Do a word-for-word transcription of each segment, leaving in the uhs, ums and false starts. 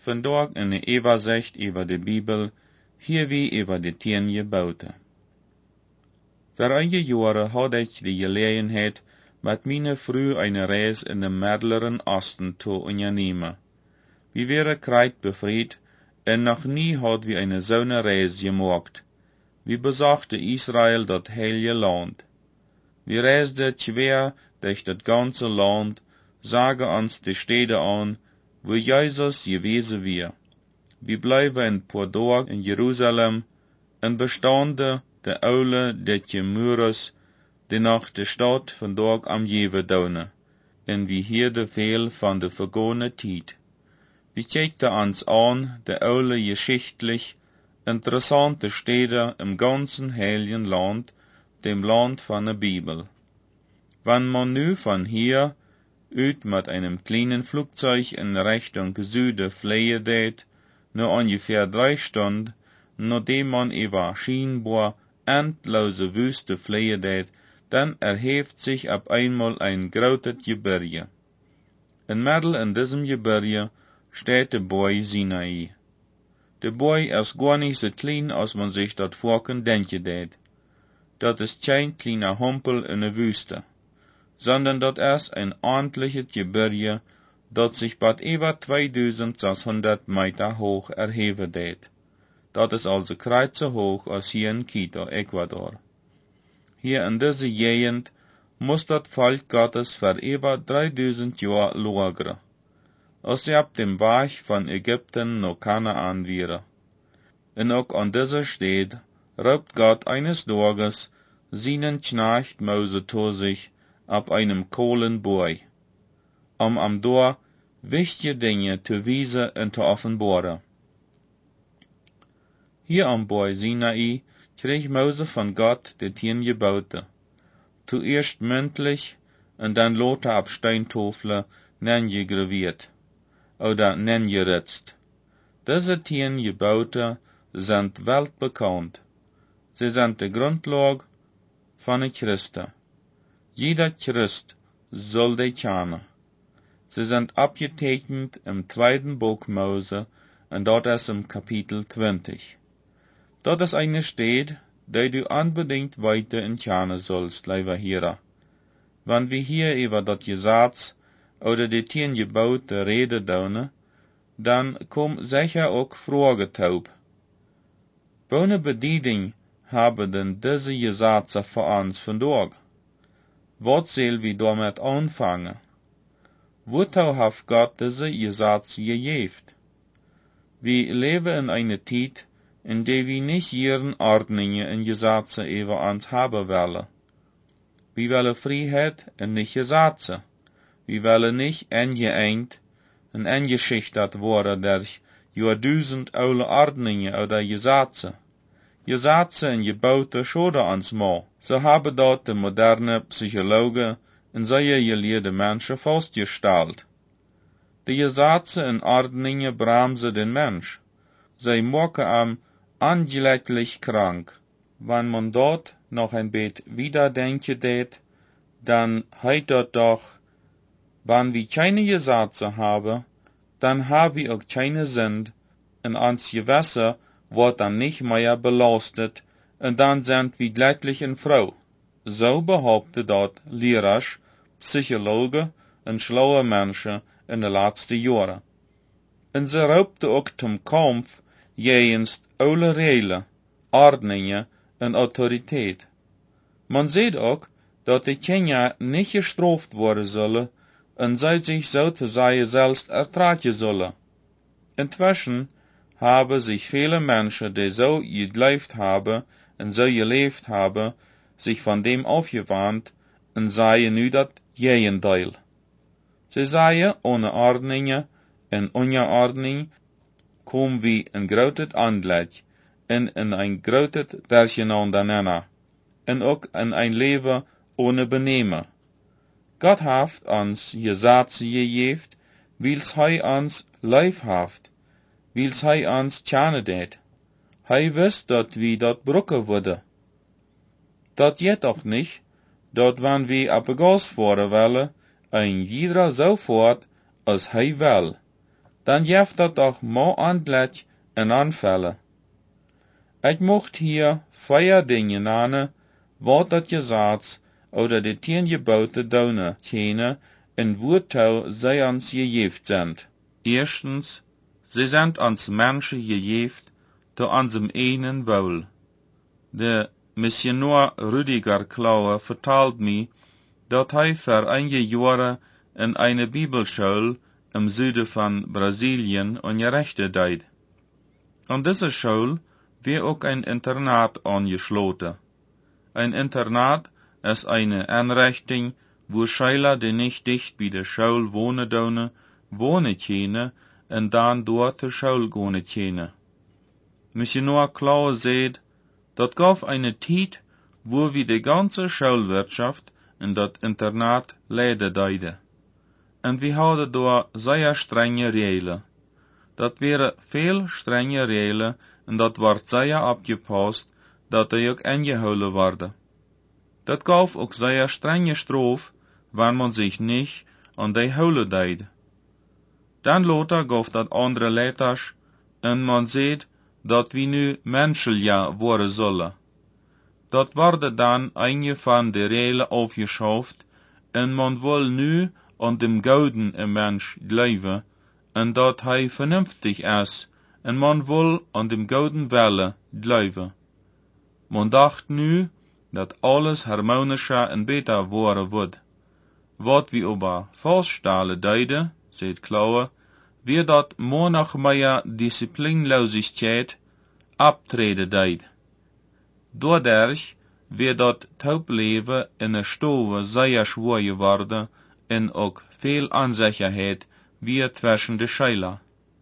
Vandaag in de overzicht over de Bibel, hier wie over de tien geboten. Vorige jaren had ik de gelegenheid met mijn vrouw een reis in de Mittleren Osten te ondernemen. We waren kwijt bevrijd en nog nie had we een zo'n reis gemaakt. We bezochten Israël, dat heilige land. We reisden schwer durch das ganze Land, zagen ons de steden aan, wo Jesus gewesen war. We blijven een paar dagen in Jeruzalem en bestanden de oude detje mures, die nog de stad vandaag omgeven donen, en we hielden veel van de vergane tijd. We kijkten ons aan de oude geschichtlich interessante steden im ganzen heiligen Land, dem Land van de Bibel. Wenn man nu von hier uit mit einem kleinen Flugzeug in Richtung Süden fliehen deed, nur ungefähr drei Stunden, nachdem man über scheinbar endlose Wüste fliehen deed, dann erhebt sich auf einmal ein großes Gebirge. Inmitten in diesem Gebirge steht der Berg Sinai. Der Berg ist gar nicht so klein, als man sich das vorken denken deed. Das ist kein kleiner Humpel in der Wüste, sondern das ist ein ordentliches Gebirge, das sich bald über zweitausendsechshundert Meter hoch erheben deed. Das ist also kreuz so hoch als hier in Quito, Ecuador. Hier in dieser Gegend muss das Volk Gottes für über dreitausend Jahre lagern, als sie ab dem Weg von Ägypten nach Kanaan waren. Und auch an dieser Stelle raubt Gott eines Tages seinen Knecht Mose zu sich ab einem Kohlenberg, um am dort wichtige Dinge zu wiesen und zu offenbaren. Hier am Berg Sinai kreeg Mose von Gott die tien Gebote, zuerst mündlich und dann later auf Steintafeln nengegraviert oder nengeritzt. Diese tien Gebote sind weltbekannt. Sie sind die Grundlage von den Christen. Jeder Christ soll die kennen. Sie sind abgetekend im zweiten Buch Mose und dort ist im Kapitel zwanzig. Dort ist eine Stelle, die du unbedingt weiter in kennen sollst, lieber Hörer. Wenn wir hier über das Gesetz oder die tien Gebote reden dürfen, dann kommen sicher auch Fragen taub. Ohne Bedienung haben denn diese Gesetze für uns vandaag. Was soll wir damit anfangen? Wozu hat Gott diese Gesetze gegeben? Wir leben in einer Zeit, in der wir nicht ihren Ordnungen und Gesetze über uns haben wollen. Wir wollen Freiheit und nicht Gesetze. Wir wollen nicht eingeeint und eingeschüchtert worden durch Jahrtausend alte Ordnungen oder Gesetze. Gesetze und Gebote schaden uns mal. So haben dort die moderne Psychologen und sehr gelehrte Menschen festgestellt. Die Gesetze und Ordnungen bremsen den Mensch. Sie machen ihn angelegentlich krank. Wenn man dort noch ein bisschen wiederdenken tät, dann heißt das doch, wenn wir keine Gesetze haben, dann haben wir auch keine Sünde, und uns Gewässer wird dann nicht mehr belastet, und dann sind wir glücklich in Frau. So behauptet dort Lehrer, Psychologen und schlaue Menschen in den letzten Jahren. Und sie raubten auch zum Kampf gegen alle Regeln, Ordnungen und Autorität. Man sieht auch, dass die Kinder nicht gestraft worden sollen und sie sich sozusagen selbst ertragen sollen. Inzwischen haben sich viele Menschen, die so geglaubt haben und so gelebt haben, sich von dem aufgewandt und seien nu das Gegenteil. Sie seien ohne Ordnungen und Unordnung kommen wir in großes Anblick und in ein großes Durcheinander und auch in ein Leben ohne Benehmen. Gott hat uns Gesetze gegeben, weil's Hij uns leibhaft, weil's Hij uns kennen deed. Hij wist dat wir dat brucken würden. Dat geht auch nicht, dat wenn wir ab Gas fahren wollen, ein jeder so fort, als Hij will. dan jeft dat toch mo andlet en aanvallen. Ik mocht hier vier dingen namen, wat dat je zaad, oder de tien geboten donen, tjene, en woordtouw zij ons gegeven zijn. Eerstens, zij zijn ons mensen gegeven, te onzem enen wohl. De missionair Rüdiger Klaue vertelt mij, dat hij voor einige jaren in eine Bibelschool im Süden von Brasilien unterrichtet deed. An dieser Schule wird auch ein Internat angeschlossen. Ein Internat ist eine Einrichtung, wo Schüler, die nicht dicht bei der Schule wohnen dürfen, wohnen können und dann dort zur Schule gehen können. Missionar Klaue sagt, dat gab eine Zeit, wo wir die ganze Schulwirtschaft in dat Internat leiden deiden. Und wir hadden da sehr strenge Regeln. Dat wäre viel strenge Regeln und dat wordt sehr abgepasst, dat die ook eingehouden worden. Dat gaf ook sehr strenge Straf, wenn man sich nicht an die houden deed. Dan later gaf dat andere letters, en man sieht, dat wir nu menschelja worden zullen. Dat worden dan einige van de Regeln aufgeschafft, en man wil nu an dem Gouden im Mensch leven, en dat hij vernünftig is, en man wil an dem Gouden Welle leven. Man dacht nu, dat alles harmonischer en beter worden wordt. Wat we aber vaststellen deiden, zegt Klaue, wie dat more noch mehr Disziplinlosigkeit abtreden deed. Doordat weer dat taubleven in een stove zeer schwer geworden en ook veel onzekerheid wie zwischen de Schüler.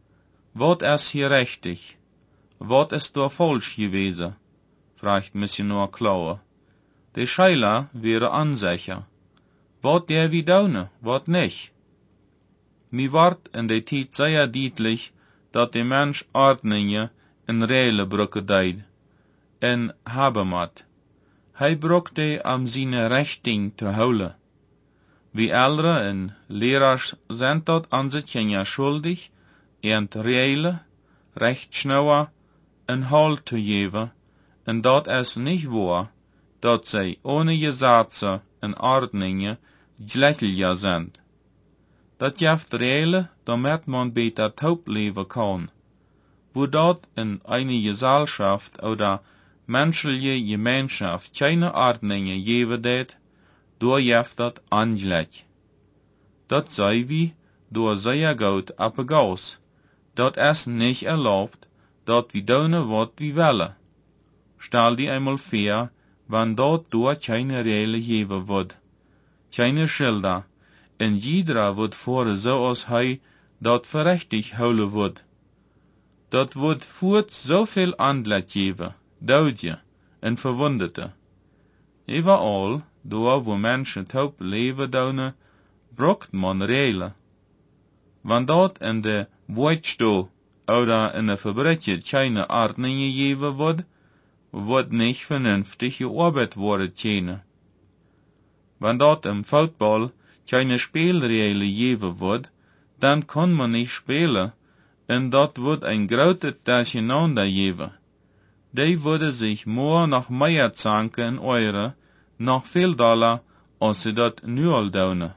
Wat is hier richtig? Wat is da falsch gewesen? Fragt Missionar Klaue. De Schüler wären unsicher. Wat der wie daune, wat nicht? Mir ward in der Zeit sehr deutlich, dat der Mensch Ordnungen en Regeln brücken deed, en haben mat. Hij brukte am seine Rechting te houden. Wie Eltern en Lehrers sind dat an sich ja schuldig, ent Regeln, Rechtschnauer en Halt te geben, en dat es nicht wahr, dat zij ohne Gesetze en Ordnungen schlechter sind. Dat jeft Regeln, damit man beter taub leben kann. Wo dat in eine Gesellschaft oder menschliche Gemeinschaft keine Ordnungen geben det, do jeft dat angleich. Dat sei wie, do sehr gut abgegaus, dat es nicht erlaubt, dat wir doen wat wir wollen. Stell die einmal vor, wann dort do keine Regeln geben wird, keine Schilder, en jeder wird vor so als hij dat verrechtig houden wird. Dat wird voort zoveel aandacht geben, Dode en Verwundete. Überall, do wo Menschen taub leven doen, braucht man Regeln. Wann dort in de Woordstoo oder in de Fabrikje keine Ordnungen geben wird, wird nicht vernünftig gearbeitet worden können. Wenn dort im Football keine Spielregeln geben wird, dann kann man nicht spielen, und dort wird ein großes Durcheinander geben. Die würde sich more noch mehr zanken in Euro, noch viel Dollar, als sie dort nur doen.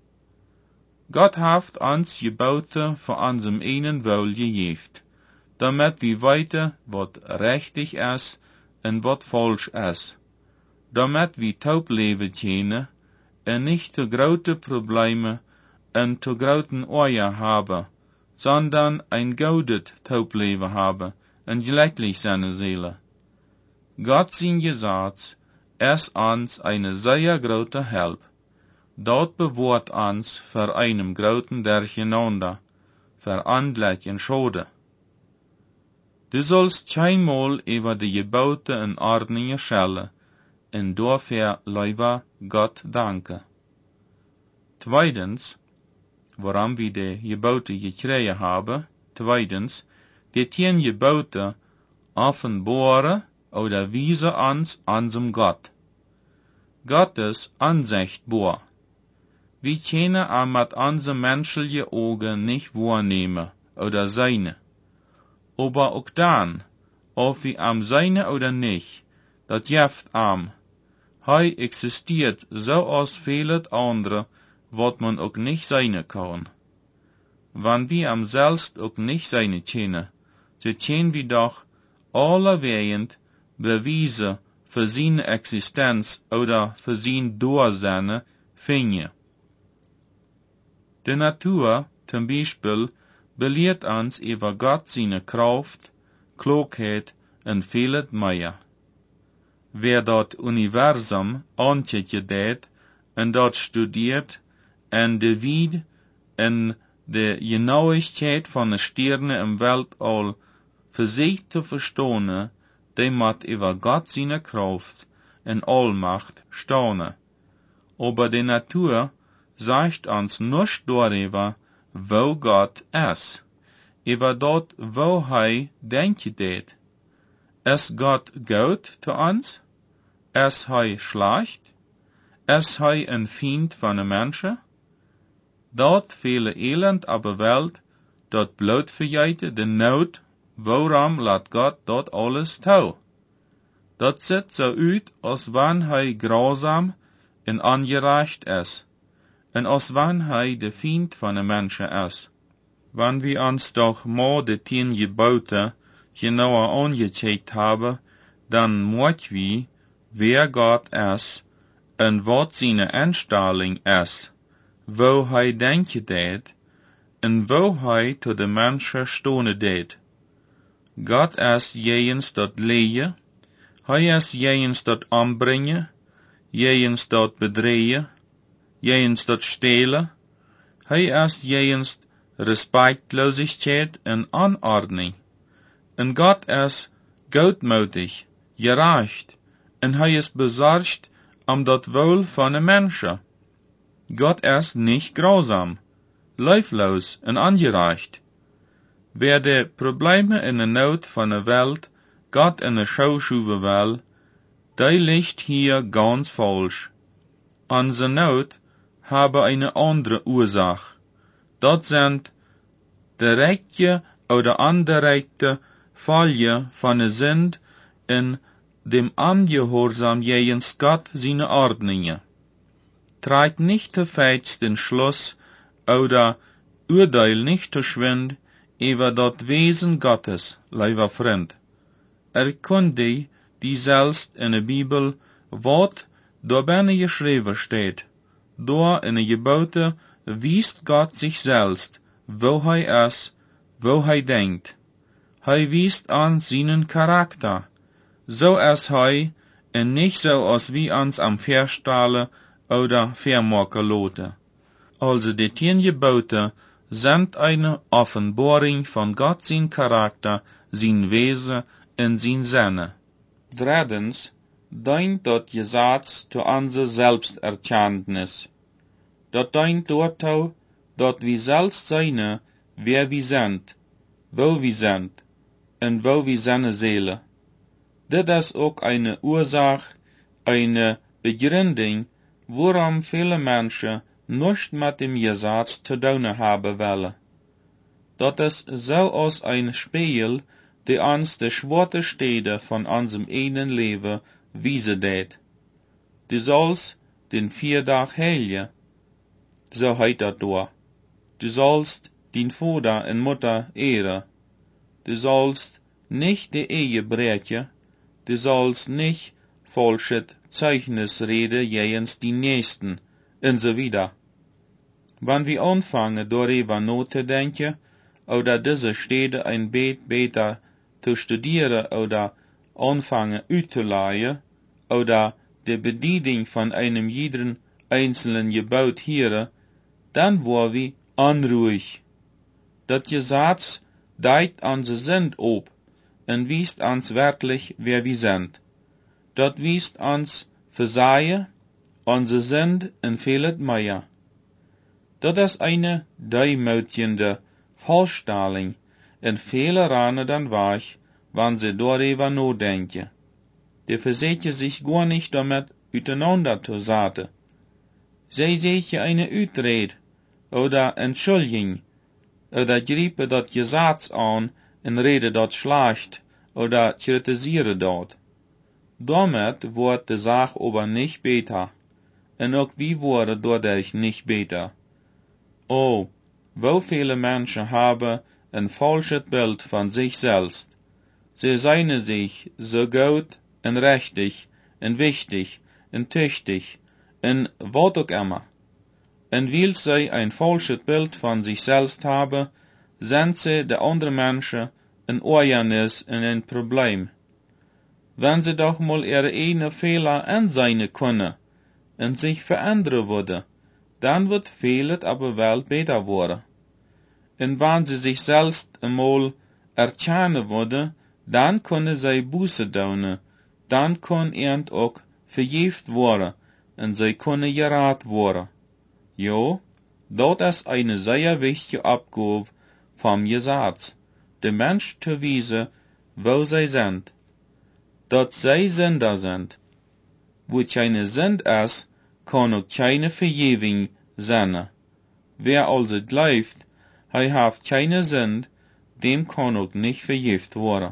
Gott hat uns Gebote für unserem einen Wohl gegeben, damit wir weiter, wat richtig ist und wat falsch ist, damit wir taub leben können und nicht zu große Probleme und zu großen Eier haben, sondern ein gutes Taubleben haben und glücklich seine Seele. Gott sein Gesetz ist uns eine sehr große Hilfe. Dort bewahrt uns vor einem großen Durcheinander, vor andlichen Schade. Du sollst keinmal über die Gebote und Ordnungen schellen, und dafür lieber Gott danken. Zweitens, warum wir die Gebote gekriegt haben, zweitens, die zehn Gebote offenbaren oder wiesen uns unserem Gott. Gott ist unsichtbar. Wir können ihn mit unseren menschlichen Augen nicht wahrnehmen oder seine. Aber auch dann, ob wie am seine oder nicht, dat jeft am. Hij existiert so als vielet andere, wat man ook nicht seine kann. Wann wir am selbst ook nicht seine kennen, so kennen wir doch allerwährend Beweise für seine Existenz oder für sein Dasein finden. Die Natur, zum Beispiel, belehrt uns über Gott seine Kraft, Klugheit und vieles mehr. Wer dort Universum angeht und dort studiert und de Wied und de Genauigkeit von den Sternen im Weltall für sich zu verstehen, der mat über Gott seine Kraft und Allmacht staunen. Aber die Natur sagt uns nicht darüber, wo Gott ist, über dort, wo er denkt det. Ist Gott gut zu uns? Ist er schlecht? Ist er ein Feind von den Menschen? Dort viele Elend auf der Welt, dort Blutverjeite, de Not, warum laat Gott dort alles tau? Dat sieht so uit, als wann er grausam und ungerecht ist, und als wann er der Feind von den Menschen ist. Wann wir uns doch mal die tien Gebote genauer angezeigt haben, dann muss wir, wer Gott ist und wat seine Einstellung ist, wo er denkt det, und wo er zu den Menschen stehen det. Gott ist jens dat leje, hij ist jens dat anbrengen, jens dat bedrehen, jens dat stelen, hij ist jens Respektlosigkeit und Anordnung. Und Gott ist goedmoedig, gerecht, und hij ist besorgt um dat Wohl von den Menschen. Gott ist nicht grausam, leiflos und ungerecht. Wer de Probleme in der Not von der Welt Gott in der Schau schuven will, der liegt hier ganz falsch. Unsere Not habe eine andere Ursache. Dat sind direkte oder indirekte Fälle von der Sünd in dem Ungehorsam jens Gott seine Ordnungen. Treit nicht zu fest den Schluss oder urteil nicht zu schwind über dat Wesen Gottes, lieber Freund. Erkunde die selbst in der Bibel, wat da benne geschrieben steht. Da in der Gebote wiest Gott sich selbst, wo er ist, wo er denkt. Er wiest an seinen Charakter. So ist er, und nicht so als wie uns am Verstale oder Vermachen lote. Also die tien Gebote sind eine Offenbarung von Gott sein Charakter, sein Wesen und sein Sinne. Drittens, dient dort Gesetz zu unserer Selbsterkenntnis. Dort dient dazu, dort wir selbst seine, wer wir sind, wo wir sind, und wo wir seine Seele. Das ist auch eine Ursache, eine Begründung, warum viele Menschen nicht mit dem Gesetz zu tun haben wollen. Das ist so als ein Spiegel, die uns die schwarze Stelle von unserem eigenen Leben wiesen det. Du sollst den Viertag heilen, so heißt das da. Du sollst den Vater und Mutter ehren. Du sollst nicht die Ehe brechen. Du sollst nicht falsches Zeugnis reden jens die Nächsten, und so wieder. Wenn wir anfangen, darüber nachzudenken, oder diese Stelle ein Bett besser zu studieren oder anfangen auszuleihen, oder die Bedienung von einem jeden einzelnen Gebot hören, dann war wir unruhig. Das Gesetz deit unsere Sünd ob und wiest uns wirklich, wer wir sind. Das wiest uns Versagen, unsere Sünd und vieles mehr. Das ist eine demütigende Vorstellung, und viele ranen dann weich, wenn sie darüber nachdenken. Die versuchen sich gar nicht damit auseinander zu setzen. Sie sehen eine Ausrede oder Entschuldigung, oder griepe dat Gesetz an en rede dat schlecht oder kritisiere dat. Damit wordt de Sache aber nicht besser, en ook wie worden dadurch nicht besser. Oh, wo viele Menschen haben ein falsches Bild von sich selbst. Sie seien sich so gut und richtig und wichtig und tüchtig und wat auch immer. Und weil sie ein falsches Bild von sich selbst haben, sind sie der anderen Menschen ein Ärgernis und ein Problem. Wenn sie doch mal ihre eigenen Fehler ansehen können und sich verändern würden, dann wird vieles aber wel besser worden. Und wenn sie sich selbst einmal erkennen würden, dann können sie Buße tun, dann kann ihnen auch vergift worden und sie können gerat worden. Jo, dat ist eine sehr wichtige Abgabe vom Gesetz, dem Mensch zu wiesen, wo sie sind. Dat sie Sünder sind. Wo keine Sünd ist, kann auch keine Vergebung sein. Wer also glaubt, er hat keine Sünd, dem kann auch nicht vergift worden.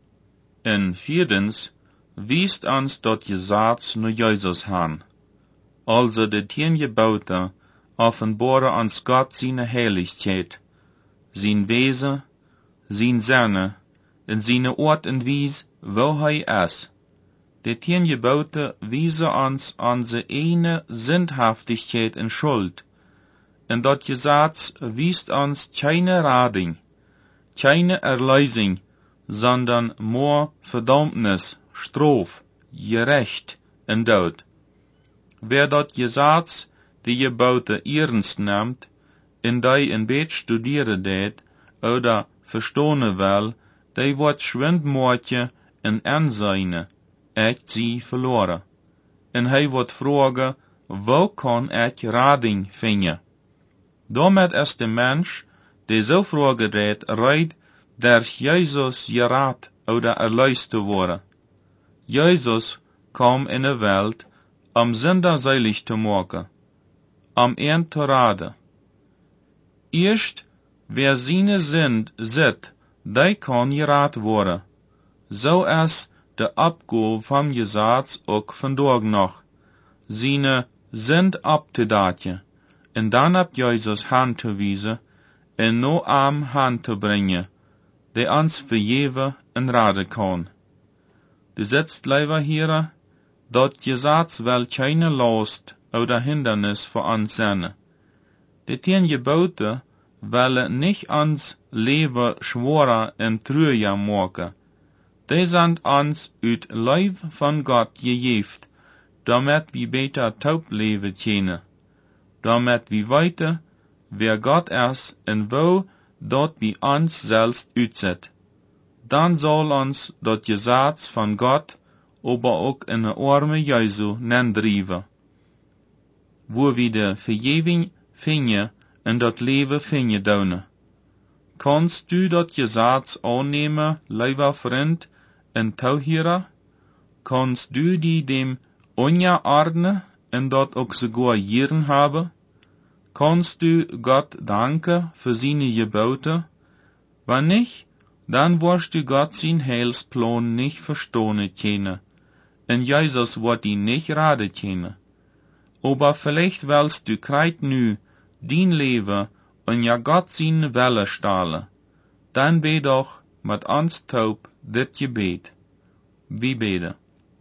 Und viertens, wiest uns dat Gesetz nur Jesus han. Also de tien Gebote offenbaren uns Gott seine Heiligkeit, sein Wesen, sein Sinne, und seine Ort und Wies, wo er ist. De tien Gebote wiesen uns unsere eine Sündhaftigkeit und Schuld. Und dat Gesetz wiest uns keine Rading, keine Erlösung, sondern more Verdammnis, Straf, Gerecht und Tod. Wer dat Gesetz, die Gebote ernst nimmt, in die ein Bett studieren det, oder verstehen will, die wird schwindmoortje en aanzijne, echt sie verloren. En hij wordt vragen, wo kan ik rading vinden? Damit ist der Mensch, der so fragen redt, reid, durch Jesus gerat oder erlöst zu worden. Jesus kam in de Welt, um Sünder selig zu machen, um ihn zu raden. Erst, wer seine Sünd sieht, der kann gerat worden. So ist de Abgabe vom Gesetz auch vandaag noch, seine Sünd abzudaten, und dann ab Jesus Hand zu wiesen, en no am Hand zu brengen, der uns vergeven en raden kann. Du sitzt lieber hier, dat Gesetz will keine Last oder Hindernis für uns sein. Die tien Gebote wollen nicht uns Leben schwerer und trüger machen. Die sind uns uit Lieb von Gott gegeben, damit wir besser taub leben können, damit wir weiter, wer Gott ist und wo dort wir uns selbst uitzet. Dann soll uns das Gesetz von Gott aber auch in de Arme Jesu nendriven, wo wir de Vergebung finden und das Leben finden dürfen. Kannst du das Gesetz annehmen, lieber Freund und Zuhörer? Kannst du die dem unterordnen und dort auch sogar Jieren haben? Kannst du Gott danken für seine Gebote? Wenn nicht, dann wirst du Gott sein Heilsplan nicht verstehen können, und Jesus wird ihn nicht raten können. Aber vielleicht willst du kreit nu dein Leben und ja Gott seine Welle stahlen. Dann bet doch mit uns taub dit Gebet. Wie beten.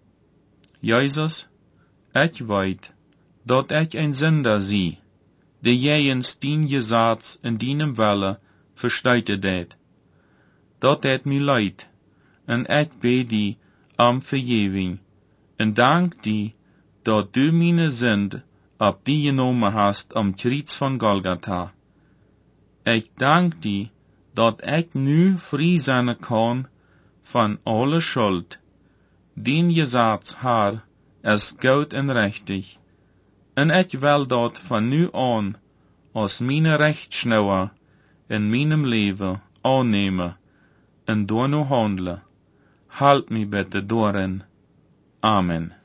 Jesus, ich weet, dat ich ein Sünder sie, der jens dien Gesetz in deinem Welle versteite det. Dat het mir leid, en ich bete die am Vergebung, en dank die, dat du meine Sünd ab die genommen hast am Kreuz von Golgatha. Ich dank die, dat ich nu frei sein kann von alle Schuld. Den Gesetz haar ist gut und richtig, en ich will dat von nu an als meine Rechtsschnauer in meinem Leben annehmen und door nu handelen. Halt mich bitte doorheen. Amen.